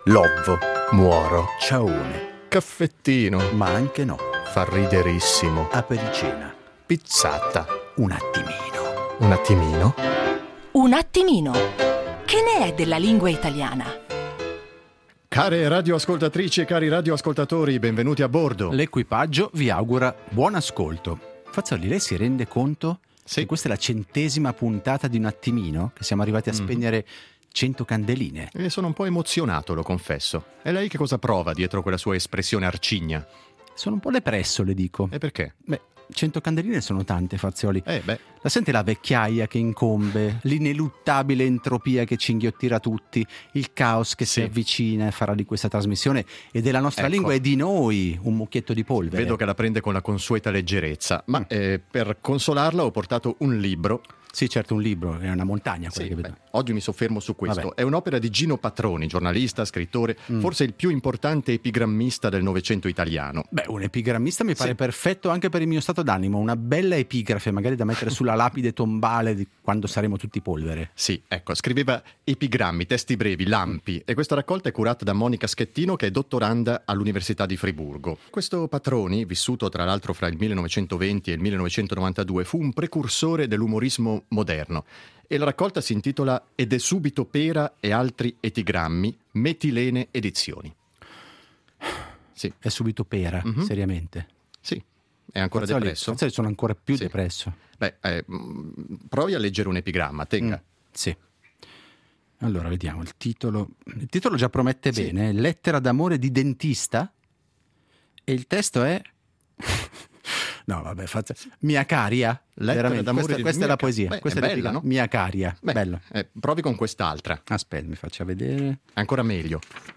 Lovvo, muoro, ciaone, caffettino, ma anche no, fa riderissimo, apericena, pizzata, un attimino. un attimino. Un attimino. Che ne è della lingua italiana? Care radioascoltatrici e cari radioascoltatori, benvenuti a bordo. L'equipaggio vi augura buon ascolto. Fazzoli, lei si rende conto che questa è la 100ª puntata di Un attimino? Che siamo arrivati a spegnere 100 candeline? E sono un po' emozionato, lo confesso. E lei che cosa prova dietro quella sua espressione arcigna? Sono un po' depresso, le dico. E perché? Beh, 100 candeline sono tante, Fazioli. Beh. La sente la vecchiaia che incombe, l'ineluttabile entropia che ci inghiottira tutti, il caos che si avvicina e farà di questa trasmissione e della nostra lingua e di noi un mucchietto di polvere. Vedo che la prende con la consueta leggerezza, ma per consolarla ho portato un libro. Sì, certo, un libro, è una montagna quella che vedo. Oggi mi soffermo su questo. Vabbè. È un'opera di Gino Patroni, giornalista, scrittore, forse il più importante epigrammista del Novecento italiano. Beh, un epigrammista mi pare perfetto anche per il mio stato d'animo, una bella epigrafe magari da mettere sulla lapide tombale di quando saremo tutti polvere. Sì, ecco, scriveva epigrammi, testi brevi, lampi, e questa raccolta è curata da Monica Schettino, che è dottoranda all'Università di Friburgo. Questo Patroni, vissuto tra l'altro fra il 1920 e il 1992, fu un precursore dell'umorismo moderno, e la raccolta si intitola Ed è subito pera e altri epigrammi, Metilene Edizioni. Sì. È subito pera, seriamente. Sì, è ancora depresso? Sono ancora più depresso. Beh, provi a leggere un epigramma, tenga. Sì. Allora, vediamo il titolo. Il titolo già promette bene. Lettera d'amore di dentista. E il testo è... No, vabbè, Mia caria. Veramente, questa è la poesia. Beh, questa è bella, no? Mia caria. Beh, bello. Provi con quest'altra. Aspetta, mi faccia vedere. Ancora meglio.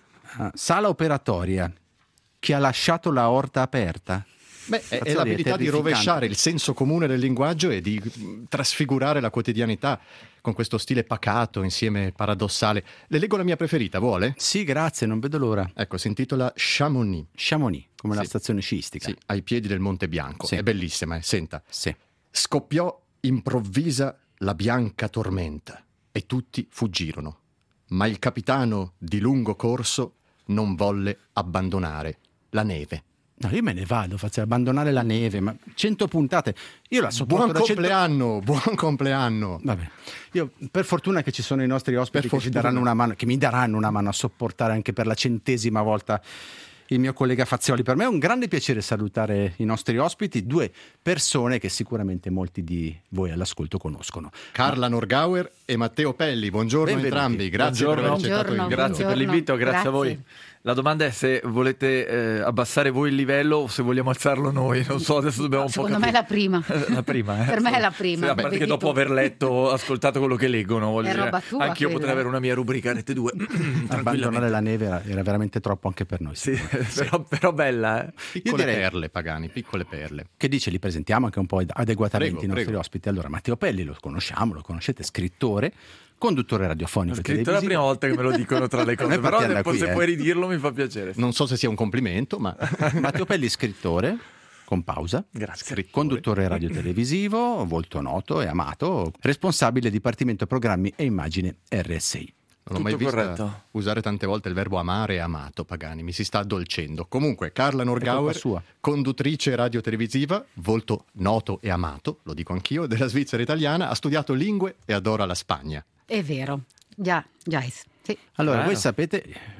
Sala operatoria. Chi ha lasciato la orta aperta? Beh, è l'abilità di rovesciare il senso comune del linguaggio e di trasfigurare la quotidianità con questo stile pacato, insieme paradossale. Le leggo la mia preferita, vuole? Sì, grazie, non vedo l'ora. Ecco, si intitola Chamonix. Chamonix, come la stazione sciistica. Sì, ai piedi del Monte Bianco. È bellissima, senta. Sì. Scoppiò improvvisa la bianca tormenta e tutti fuggirono. Ma il capitano di lungo corso non volle abbandonare la neve. No, io me ne vado, faccio abbandonare la neve, ma 100 puntate, io la sopporto buon compleanno, buon compleanno. Vabbè, io per fortuna che ci sono i nostri ospiti che ci daranno una mano, che mi daranno una mano a sopportare anche per la 100ª volta il mio collega Fazioli. Per me è un grande piacere salutare i nostri ospiti, due persone che sicuramente molti di voi all'ascolto conoscono. Carla Norgauer e Matteo Pelli, buongiorno entrambi, grazie per aver accettato l'invito. Grazie per l'invito, grazie a voi. La domanda è se volete abbassare voi il livello o se vogliamo alzarlo noi. Non so, adesso dobbiamo un po' capire. Secondo me è la prima. La prima, Per me è la prima. Sì, a parte che dopo aver letto, ascoltato quello che leggono, voglio dire, roba tua, anch'io potrei avere una mia rubrica Rete 2. Abbandonare la neve era veramente troppo anche per noi. Sì, però bella. Piccole perle, Pagani, piccole perle. Che dice, li presentiamo anche un po' adeguatamente i nostri prego. ospiti. Allora, Matteo Pelli lo conoscete, scrittore, conduttore radiofonico. Scritto la prima volta che me lo dicono tra le cose, però poi se puoi ridirlo mi fa piacere. Non so se sia un complimento, ma... Matteo Pelli, scrittore, con pausa. Grazie. Conduttore radiotelevisivo, volto noto e amato, responsabile Dipartimento Programmi e Immagine RSI. Non ho mai visto usare tante volte il verbo amare e amato, Pagani, mi si sta addolcendo. Comunque, Carla Norgauer, conduttrice radiotelevisiva, volto noto e amato, lo dico anch'io, della Svizzera italiana, ha studiato lingue e adora la Spagna. È vero, già. Sì. Allora, voi sapete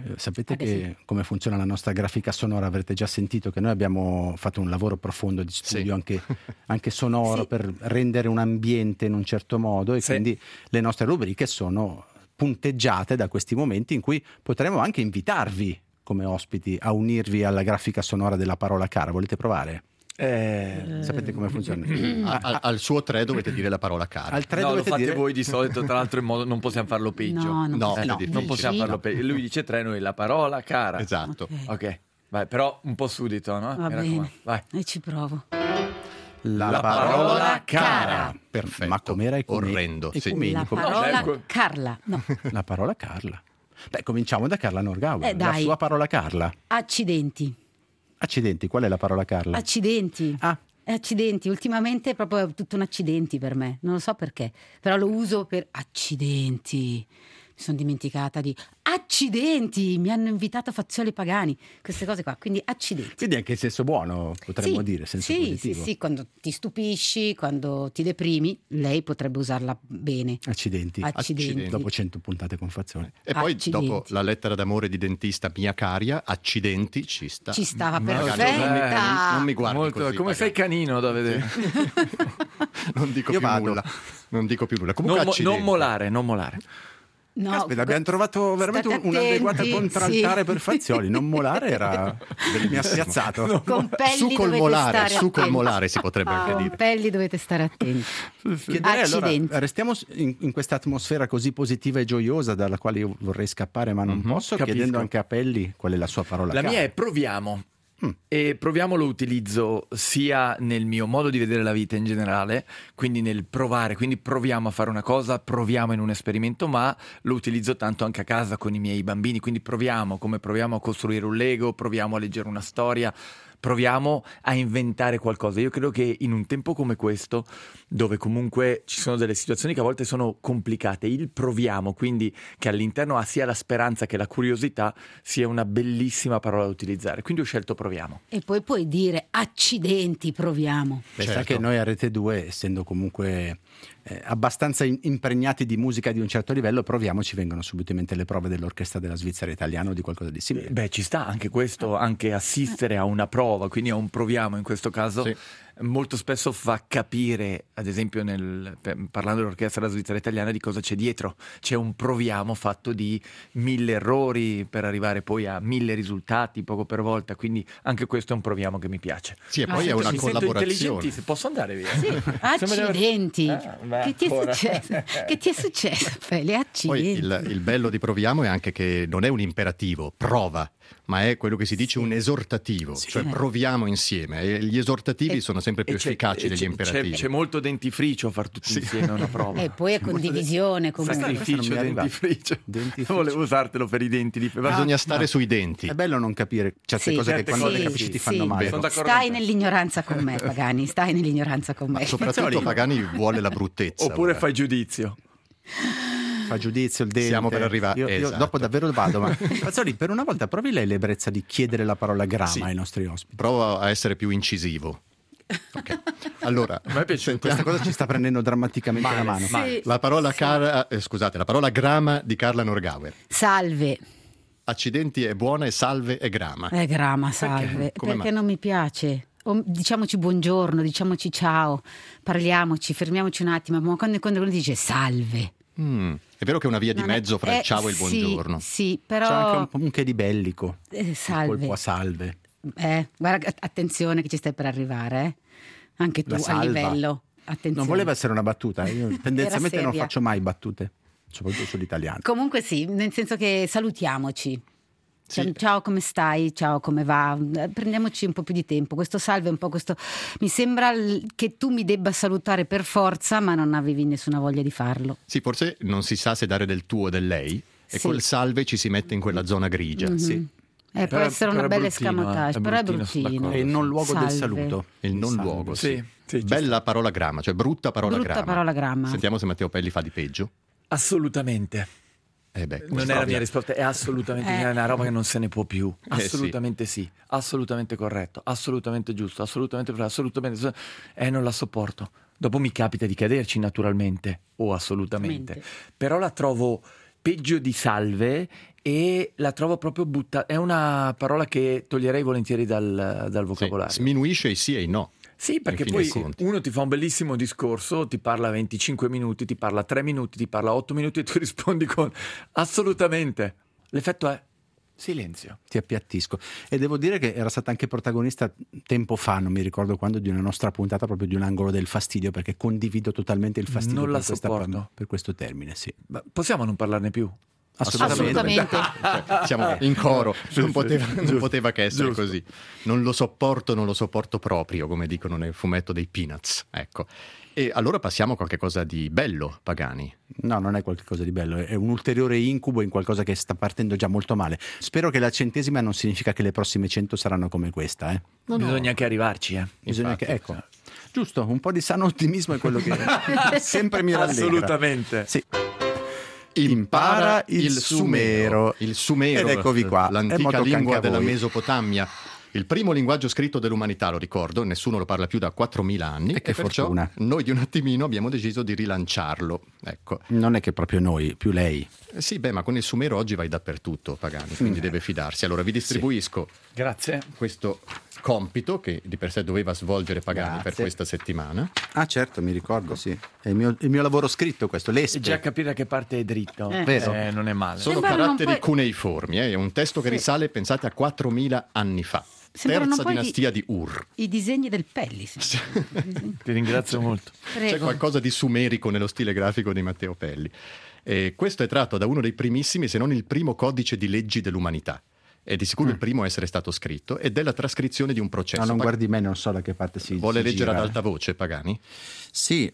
che come funziona la nostra grafica sonora, avrete già sentito che noi abbiamo fatto un lavoro profondo di studio anche sonoro per rendere un ambiente in un certo modo e quindi le nostre rubriche sono punteggiate da questi momenti in cui potremo anche invitarvi come ospiti a unirvi alla grafica sonora della parola cara. Volete provare? Sapete come funziona? Al suo 3 dovete dire la parola cara. Al 3 lo dovete fate dire... voi di solito, tra l'altro in modo non possiamo farlo peggio. Non possiamo farlo peggio. Lui dice 3, noi la parola cara. Esatto. Ok, vai, però un po' subito, no? Va bene, vai. e ci provo. La parola cara. Perfetto. Ma com'era orrendo. La parola Carla. No. La parola Carla. Beh, cominciamo da Carla Norgauer. La dai. sua parola Carla. Accidenti. Accidenti, qual è la parola Carla? Accidenti. Accidenti, ultimamente è proprio tutto un accidenti per me, non lo so perché, però lo uso per accidenti. Mi sono dimenticata di accidenti, mi hanno invitato a Fazioli Pagani, queste cose qua, quindi accidenti. Quindi anche in senso buono, potremmo dire, senso positivo. Sì, quando ti stupisci, quando ti deprimi, lei potrebbe usarla bene. Accidenti. Dopo 100 puntate con Fazioli. E poi dopo la lettera d'amore di dentista Mia Caria, accidenti, ci sta. Ci stava perfetta. Non mi guardi molto, così. Come sei canino da vedere. Non dico più nulla. Non dico più nulla. Comunque non molare. No, Caspita, abbiamo trovato veramente un'adeguata contraltare per Fazioli. Non molare mi ha spiazzato. Con Pelli su col molare si potrebbe anche con dire. Pelli dovete stare attenti. Chiederei, Accidenti. allora, restiamo in questa atmosfera così positiva e gioiosa dalla quale io vorrei scappare ma non posso, capisco. chiedendo anche a Pelli qual è la sua parola. La mia è proviamo. E proviamo lo utilizzo sia nel mio modo di vedere la vita in generale, quindi nel provare, quindi proviamo a fare una cosa, proviamo in un esperimento, ma lo utilizzo tanto anche a casa con i miei bambini, quindi proviamo a costruire un Lego, proviamo a leggere una storia, proviamo a inventare qualcosa. Io credo che in un tempo come questo, dove comunque ci sono delle situazioni che a volte sono complicate, il proviamo, quindi che all'interno ha sia la speranza che la curiosità, sia una bellissima parola da utilizzare. Quindi ho scelto proviamo. E poi puoi dire accidenti, proviamo. Sa che noi a Rete 2, essendo comunque abbastanza impregnati di musica di un certo livello, proviamo, ci vengono subito in mente le prove dell'Orchestra della Svizzera Italiana o di qualcosa di simile. Beh, ci sta anche questo, anche assistere a una prova, quindi a un proviamo in questo caso. Sì. Molto spesso fa capire, ad esempio parlando dell'Orchestra della Svizzera Italiana, di cosa c'è dietro. C'è un proviamo fatto di 1000 errori per arrivare poi a 1000 risultati poco per volta, quindi anche questo è un proviamo che mi piace. Sì, e poi è una collaborazione. Posso andare via? Sì, accidenti. Che ti è successo? Che ti è successo? Le accidenti. Poi il bello di proviamo è anche che non è un imperativo, prova, ma è quello che si dice un esortativo, cioè proviamo insieme. E gli esortativi sono sempre più efficaci degli imperativi. C'è molto dentifricio a far tutti insieme una prova. E poi è condivisione comunque. Sacrificio, dentifricio. Volevo usartelo per i denti. Bisogna stare sui denti. È bello non capire certe cose che quando le capisci ti fanno male. Stai nell'ignoranza con me, Pagani, stai nell'ignoranza con me. Ma soprattutto Pagani vuole la bruttezza. Oppure fai giudizio. Fa giudizio il dente. Siamo per arrivare. Io dopo davvero vado, ma Fazzoli, per una volta provi lei l'ebbrezza di chiedere la parola gramma ai nostri ospiti. Provo a essere più incisivo. Okay. Allora, questa cosa ci sta prendendo drammaticamente la mano. Sì. La parola la parola grama di Carla Norgauer. Salve. Accidenti è buona e salve è grama. È grama, salve. Perché non mi piace. Diciamoci buongiorno, diciamoci ciao, parliamoci, fermiamoci un attimo, ma quando uno dice salve. È vero che è una via di mezzo fra il ciao e il buongiorno. Sì, però... C'è anche un che di bellico. Salve. Un colpo a salve. Guarda, attenzione che ci stai per arrivare, anche tu a livello. Attenzione. Non voleva essere una battuta, io tendenzialmente non faccio mai battute, soprattutto sull'italiano. Comunque sì, nel senso che salutiamoci. Sì. Ciao, come stai? Ciao, come va? Prendiamoci un po' più di tempo. Questo salve un po' questo. Mi sembra che tu mi debba salutare per forza, ma non avevi nessuna voglia di farlo. Sì, forse non si sa se dare del tu o del lei, e col salve ci si mette in quella zona grigia. Mm-hmm. Sì. Può essere una bella escamotage, però è bruttino. È il non luogo del saluto. Il non luogo, sì. Bella parola gramma, cioè brutta parola gramma. Sentiamo se Matteo Pelli fa di peggio. Assolutamente. Non è la mia risposta, è assolutamente una roba che non se ne può più. Assolutamente sì, assolutamente corretto, assolutamente giusto, assolutamente non la sopporto. Dopo mi capita di caderci naturalmente, o assolutamente. Però la trovo peggio di salve e la trovo proprio buttata. È una parola che toglierei volentieri dal vocabolario. Sminuisce i sì e i no. Sì, perché poi uno ti fa un bellissimo discorso, ti parla 25 minuti, ti parla 3 minuti, ti parla 8 minuti e tu rispondi con assolutamente. L'effetto è silenzio. Ti appiattisco. E devo dire che era stata anche protagonista tempo fa, non mi ricordo quando, di una nostra puntata proprio di un angolo del fastidio, perché condivido totalmente il fastidio non la sopporto. per questo termine, sì. Ma possiamo non parlarne più? Assolutamente. Siamo in coro, non poteva che essere così. Non lo sopporto proprio, come dicono nel fumetto dei Peanuts. Ecco. E allora passiamo a qualche cosa di bello, Pagani. No, non è qualcosa di bello, è un ulteriore incubo in qualcosa che sta partendo già molto male. Spero che la 100ª non significa che le prossime 100 saranno come questa. Bisogna anche arrivarci. Ecco. Giusto, un po' di sano ottimismo è quello che sempre mi rallegra. Assolutamente. Sì. impara il sumero. Il sumero, ed eccovi qua, l'antica lingua della Mesopotamia. Il primo linguaggio scritto dell'umanità, lo ricordo, nessuno lo parla più da 4.000 anni e che perciò fortuna. Noi di un attimino abbiamo deciso di rilanciarlo. Ecco. Non è che proprio noi, più lei. Sì, ma con il sumero oggi vai dappertutto, Pagani, quindi deve fidarsi. Allora vi distribuisco Grazie. questo compito che di per sé doveva svolgere Pagani per questa settimana. Ah certo, mi ricordo, sì. È il mio lavoro scritto questo, l'ESPE. E già capire da che parte è dritto, Vero. non è male. Sono caratteri cuneiformi, è un testo che risale, pensate, a 4.000 anni fa. Terza dinastia di Ur. I disegni del Pelli. Ti ringrazio molto. Prego. C'è qualcosa di sumerico nello stile grafico di Matteo Pelli. Questo è tratto da uno dei primissimi, se non il primo codice di leggi dell'umanità. È di sicuro il primo a essere stato scritto ed è la trascrizione di un processo. No, non guardi me, non so da che parte si Vuole si leggere gira. ad alta voce, Pagani? Sì,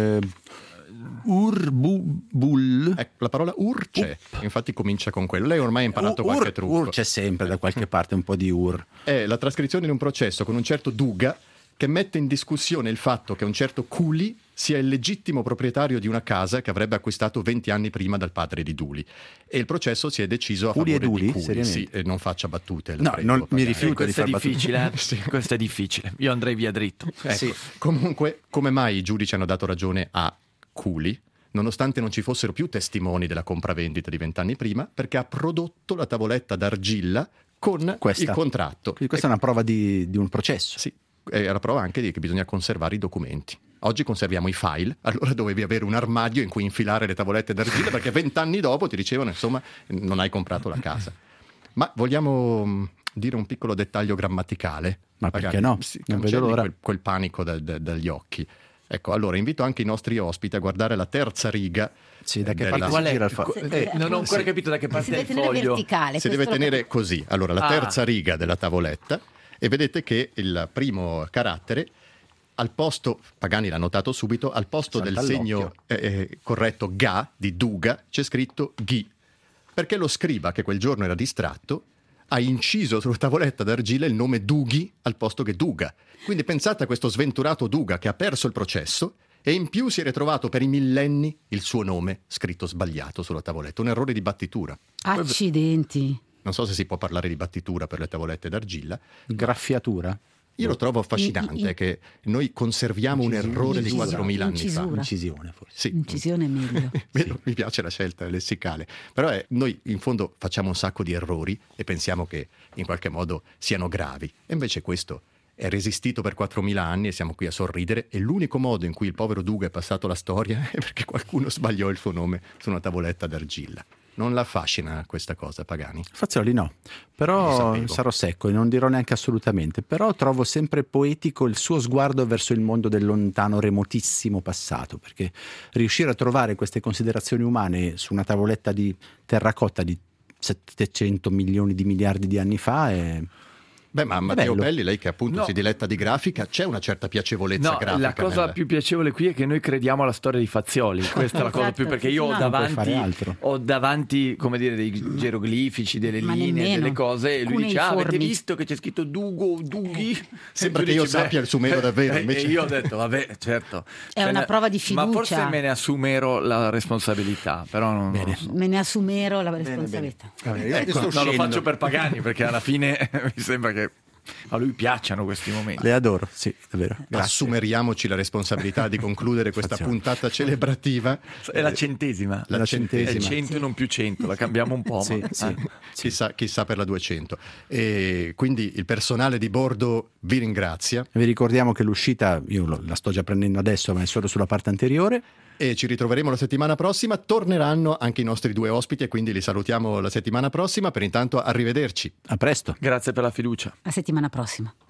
Ur-bu-bul. La parola Ur c'è, infatti comincia con quello. Lei ormai ha imparato qualche trucco. Ur c'è sempre da qualche parte un po' di Ur. È la trascrizione di un processo con un certo Duga che mette in discussione il fatto che un certo Culi sia il legittimo proprietario di una casa che avrebbe acquistato 20 anni prima dal padre di Duli. E il processo si è deciso a Culi favore e Duli? di Culi. Seriamente? Sì, non faccia battute. No, prego, non mi Pagani. rifiuto di Questo è far difficile, Sì. Questo è difficile. Io andrei via dritto. Ecco. Sì. Comunque, come mai i giudici hanno dato ragione a Culi? Nonostante non ci fossero più testimoni della compravendita di 20 anni prima, perché ha prodotto la tavoletta d'argilla con il contratto. Quindi questa è una prova di un processo. Sì, è la prova anche di che bisogna conservare i documenti. Oggi conserviamo i file, allora dovevi avere un armadio in cui infilare le tavolette d'argilla perché 20 anni dopo ti dicevano, insomma, non hai comprato la casa. Ma vogliamo dire un piccolo dettaglio grammaticale? Ma perché no? Sì, Non vedo l'ora. quel panico dagli occhi. Ecco, allora invito anche i nostri ospiti a guardare la terza riga. Sì, da che della- parte Qual si è? gira il foglio? Non ho ancora sì. capito da che Si parte è deve il tenere foglio. verticale. Si questo deve lo tenere capisco. così. Allora, la terza riga della tavoletta e vedete che il primo carattere al posto, Pagani l'ha notato subito, al posto Salta del segno corretto ga di Duga c'è scritto ghi, perché lo scriba che quel giorno era distratto ha inciso sulla tavoletta d'argilla il nome Dughi al posto che Duga. Quindi pensate a questo sventurato Duga che ha perso il processo e in più si è ritrovato per i millenni il suo nome scritto sbagliato sulla tavoletta, un errore di battitura. Accidenti. Non so se si può parlare di battitura per le tavolette d'argilla. Graffiatura? Io lo trovo affascinante che noi conserviamo un errore di 4.000 anni fa. Incisura. Incisione forse. Sì. Incisione è meglio. Mi piace la scelta lessicale, però noi in fondo facciamo un sacco di errori e pensiamo che in qualche modo siano gravi, e invece questo è resistito per 4.000 anni e siamo qui a sorridere, e l'unico modo in cui il povero Duga è passato la storia è perché qualcuno sbagliò il suo nome su una tavoletta d'argilla. Non la affascina questa cosa, Pagani? Fazzoli no, Lo però sapevo. sarò secco e non dirò neanche assolutamente, però trovo sempre poetico il suo sguardo verso il mondo del lontano, remotissimo passato, perché riuscire a trovare queste considerazioni umane su una tavoletta di terracotta di 700 milioni di miliardi di anni fa è... Beh, ma Matteo bello. Pelli, lei che appunto No. si diletta di grafica, c'è una certa piacevolezza No, grafica. la cosa più piacevole qui è che noi crediamo alla storia di Fazioli. Questa è la cosa più, perché io ho Esatto. Non puoi fare davanti, altro. ho davanti, come dire, dei geroglifici, delle Ma linee, nemmeno. delle cose, e lui dice: ah, avete Cuneiformi. visto che c'è scritto Dugo, Dughi? Sembra E tu che io dici, sappia il sumero davvero, invece- E io ho detto, vabbè, certo. È una prova di Ma fiducia. forse me ne assumero la responsabilità, però non lo so. Me ne assumero la responsabilità. Io sto No, lo uscendo. faccio per Pagani, perché alla fine mi sembra che a lui piacciono questi momenti. Le adoro, sì, davvero. Grazie. Assumeriamoci la responsabilità di concludere questa Fazione. puntata celebrativa. È la centesima. La È centesima. 100 e non più 100, la cambiamo un po'. Sì, ma- sì. Chissà per la 200. E quindi il personale di bordo vi ringrazia Vi ricordiamo che l'uscita, io la sto già prendendo adesso, ma è solo sulla parte anteriore. e ci ritroveremo la settimana prossima. Torneranno anche i nostri due ospiti e quindi li salutiamo la settimana prossima. Per intanto arrivederci. A presto. Grazie per la fiducia. La settimana prossima.